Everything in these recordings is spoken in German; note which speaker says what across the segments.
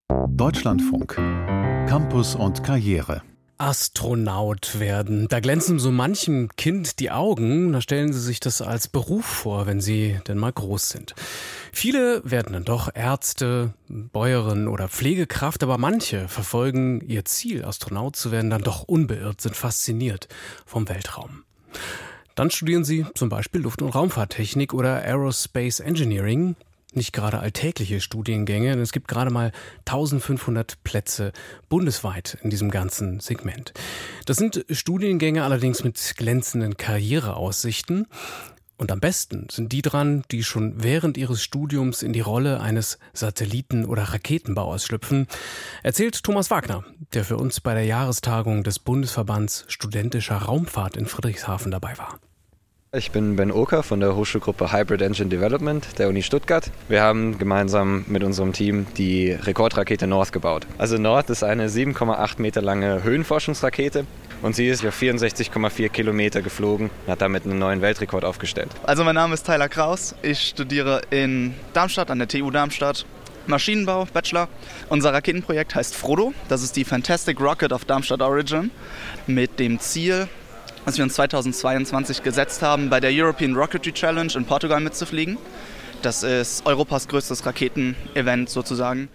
Speaker 1: Deutschlandfunk. Campus und Karriere.
Speaker 2: Astronaut werden. Da glänzen so manchem Kind die Augen. Da stellen sie sich das als Beruf vor, wenn sie denn mal groß sind. Viele werden dann doch Ärzte, Bäuerin oder Pflegekraft, aber manche verfolgen ihr Ziel, Astronaut zu werden, dann doch unbeirrt, sind fasziniert vom Weltraum. Dann studieren sie zum Beispiel Luft- und Raumfahrttechnik oder Aerospace Engineering. Nicht gerade alltägliche Studiengänge. Es gibt gerade mal 1500 Plätze bundesweit in diesem ganzen Segment. Das sind Studiengänge allerdings mit glänzenden Karriereaussichten. Und am besten sind die dran, die schon während ihres Studiums in die Rolle eines Satelliten- oder Raketenbauers schlüpfen, erzählt Thomas Wagner, der für uns bei der Jahrestagung des Bundesverbands Studentischer Raumfahrt in Friedrichshafen dabei war.
Speaker 3: Ich bin Ben Oker von der Hochschulgruppe Hybrid Engine Development der Uni Stuttgart. Wir haben gemeinsam mit unserem Team die Rekordrakete North gebaut. Also North ist eine 7,8 Meter lange Höhenforschungsrakete und sie ist auf 64,4 Kilometer geflogen und hat damit einen neuen Weltrekord aufgestellt.
Speaker 4: Also mein Name ist Tyler Kraus, ich studiere in Darmstadt an der TU Darmstadt. Maschinenbau, Bachelor. Unser Raketenprojekt heißt Frodo. Das ist die Fantastic Rocket of Darmstadt Origin mit dem Ziel, dass wir uns 2022 gesetzt haben, bei der European Rocketry Challenge in Portugal mitzufliegen. Das ist Europas größtes Raketen-Event sozusagen.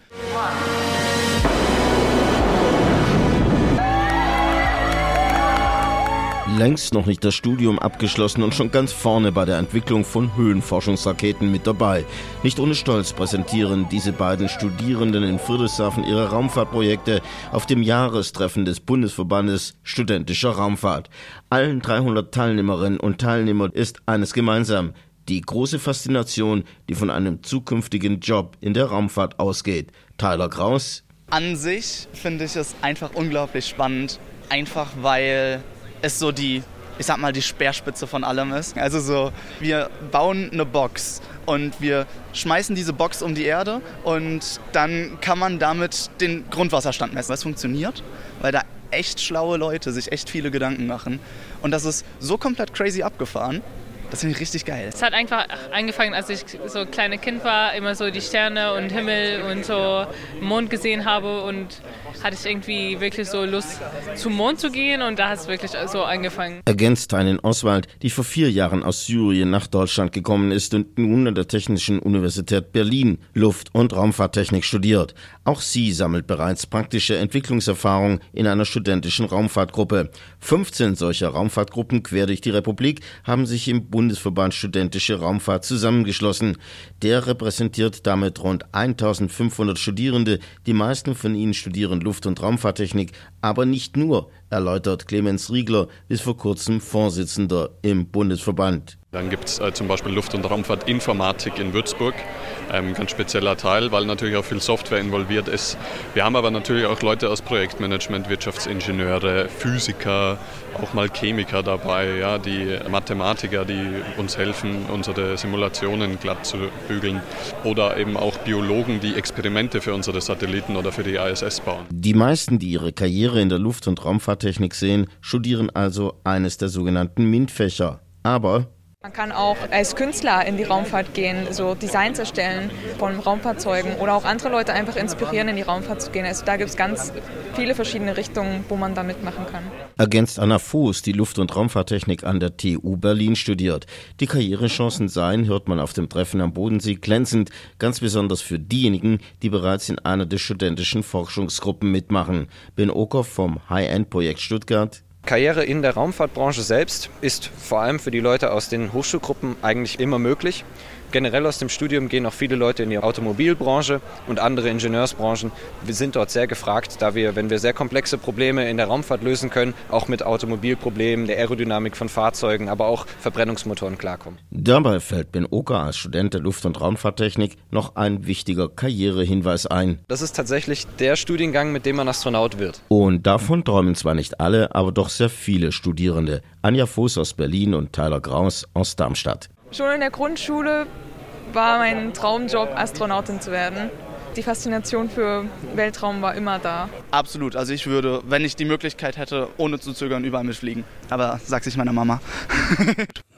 Speaker 5: Längst noch nicht das Studium abgeschlossen und schon ganz vorne bei der Entwicklung von Höhenforschungsraketen mit dabei. Nicht ohne Stolz präsentieren diese beiden Studierenden in Friedrichshafen ihre Raumfahrtprojekte auf dem Jahrestreffen des Bundesverbandes Studentischer Raumfahrt. Allen 300 Teilnehmerinnen und Teilnehmern ist eines gemeinsam: die große Faszination, die von einem zukünftigen Job in der Raumfahrt ausgeht. Tyler Kraus:
Speaker 4: An sich finde ich es einfach unglaublich spannend, einfach weil es so die Speerspitze von allem ist. Also so, wir bauen eine Box und wir schmeißen diese Box um die Erde und dann kann man damit den Grundwasserstand messen. Das funktioniert, weil da echt schlaue Leute sich echt viele Gedanken machen. Und das ist so komplett crazy abgefahren. Das finde ich richtig geil.
Speaker 6: Es hat einfach angefangen, als ich so ein kleines Kind war, immer so die Sterne und Himmel und so Mond gesehen habe und hatte ich irgendwie wirklich so Lust, zum Mond zu gehen und da hat es wirklich so angefangen.
Speaker 5: Ergänzt Tainin Oswald, die vor 4 Jahren aus Syrien nach Deutschland gekommen ist und nun an der Technischen Universität Berlin Luft- und Raumfahrttechnik studiert. Auch sie sammelt bereits praktische Entwicklungserfahrung in einer studentischen Raumfahrtgruppe. 15 solcher Raumfahrtgruppen quer durch die Republik haben sich im Bundesverband Studentische Raumfahrt zusammengeschlossen. Der repräsentiert damit rund 1500 Studierende. Die meisten von ihnen studieren Luft- und Raumfahrttechnik, aber nicht nur, erläutert Clemens Riegler, bis vor kurzem Vorsitzender im Bundesverband.
Speaker 7: Dann gibt es zum Beispiel Luft- und Raumfahrtinformatik in Würzburg, ganz spezieller Teil, weil natürlich auch viel Software involviert ist. Wir haben aber natürlich auch Leute aus Projektmanagement, Wirtschaftsingenieure, Physiker, auch mal Chemiker dabei, ja, die Mathematiker, die uns helfen, unsere Simulationen glatt zu bügeln. Oder eben auch Biologen, die Experimente für unsere Satelliten oder für die ISS bauen.
Speaker 5: Die meisten, die ihre Karriere in der Luft- und Raumfahrttechnik sehen, studieren also eines der sogenannten MINT-Fächer. Aber
Speaker 8: man kann auch als Künstler in die Raumfahrt gehen, so Designs erstellen von Raumfahrzeugen oder auch andere Leute einfach inspirieren, in die Raumfahrt zu gehen. Also da gibt es ganz viele verschiedene Richtungen, wo man da mitmachen kann.
Speaker 5: Ergänzt Anna Voß, die Luft- und Raumfahrttechnik an der TU Berlin studiert. Die Karrierechancen seien, hört man auf dem Treffen am Bodensee, glänzend, ganz besonders für diejenigen, die bereits in einer der studentischen Forschungsgruppen mitmachen. Ben Oker vom High-End-Projekt Stuttgart:
Speaker 3: Karriere in der Raumfahrtbranche selbst ist vor allem für die Leute aus den Hochschulgruppen eigentlich immer möglich. Generell aus dem Studium gehen auch viele Leute in die Automobilbranche und andere Ingenieursbranchen. Wir sind dort sehr gefragt, da wir, wenn wir sehr komplexe Probleme in der Raumfahrt lösen können, auch mit Automobilproblemen, der Aerodynamik von Fahrzeugen, aber auch Verbrennungsmotoren klarkommen. Dabei
Speaker 5: fällt Ben Oker als Student der Luft- und Raumfahrttechnik noch ein wichtiger Karrierehinweis ein.
Speaker 3: Das ist tatsächlich der Studiengang, mit dem man Astronaut wird.
Speaker 5: Und davon träumen zwar nicht alle, aber doch sehr viele Studierende. Anja Voß aus Berlin und Tyler Kraus aus Darmstadt.
Speaker 8: Schon in der Grundschule war mein Traumjob, Astronautin zu werden. Die Faszination für Weltraum war immer da.
Speaker 4: Absolut. Also ich würde, wenn ich die Möglichkeit hätte, ohne zu zögern, überall mitfliegen. Aber sagt sich meine Mama.